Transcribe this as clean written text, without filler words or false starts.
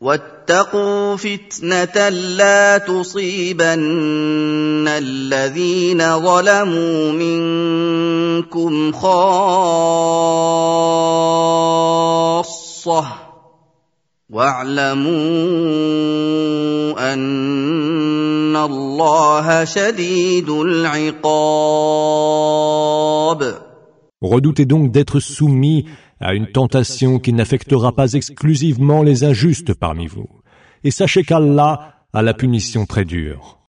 واتقوا فتنة لا تصيبن الذين ظلموا منكم خاصة واعلموا أن الله شديد العقاب. Redoutez donc d'être soumis à une tentation qui n'affectera pas exclusivement les injustes parmi vous. Et sachez qu'Allah a la punition très dure.